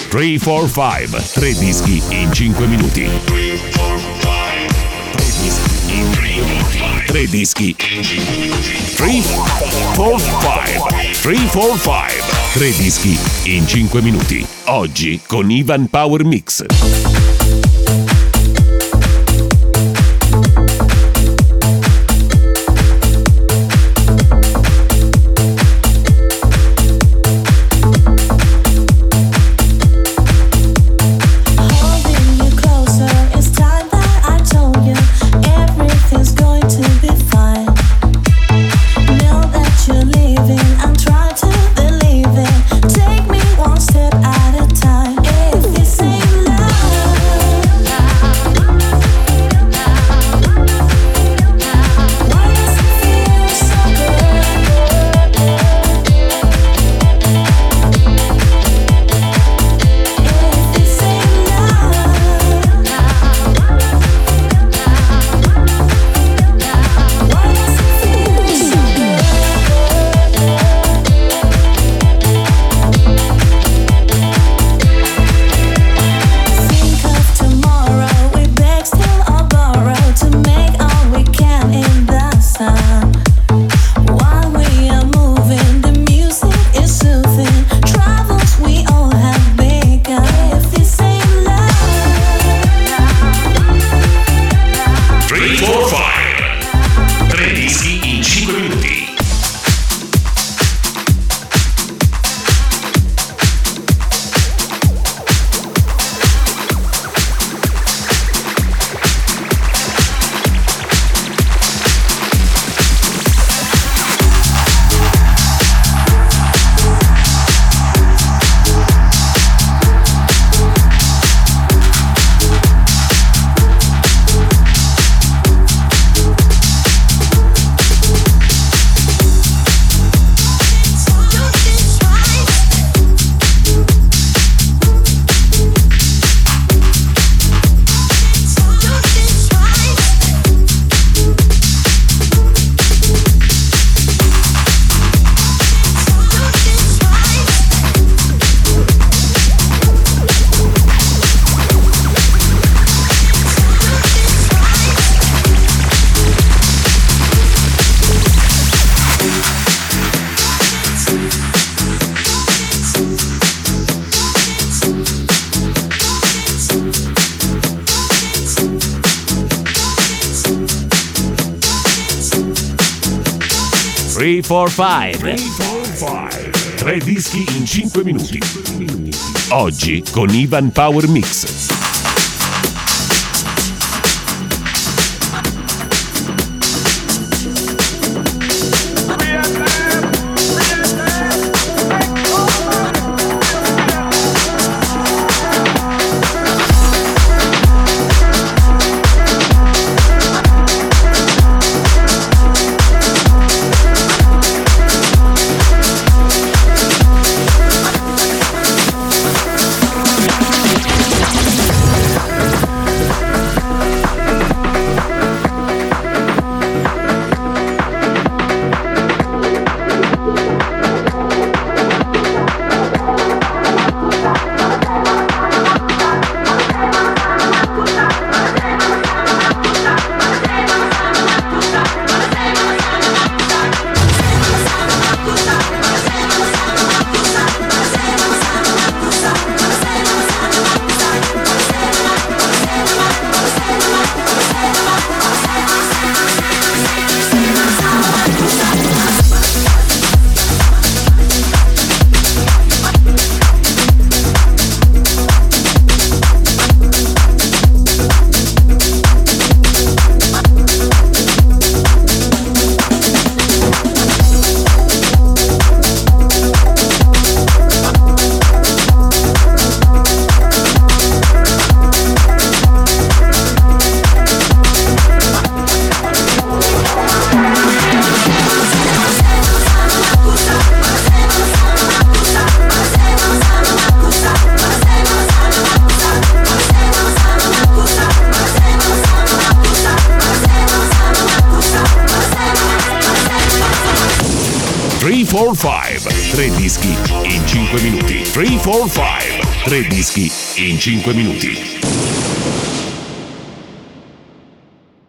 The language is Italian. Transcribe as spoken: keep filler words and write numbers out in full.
tre quattro cinque, tre dischi in cinque minuti. tre dischi in cinque minuti. tre quattro cinque, tre quattro cinque, tre dischi in cinque minuti. Oggi con Ivan Power Mix. tre quattro cinque, tre dischi in cinque minuti. Oggi con Ivan Power Mix. tre quattro cinque, tre dischi in cinque minuti. tre quattro cinque, Tre dischi in cinque minuti.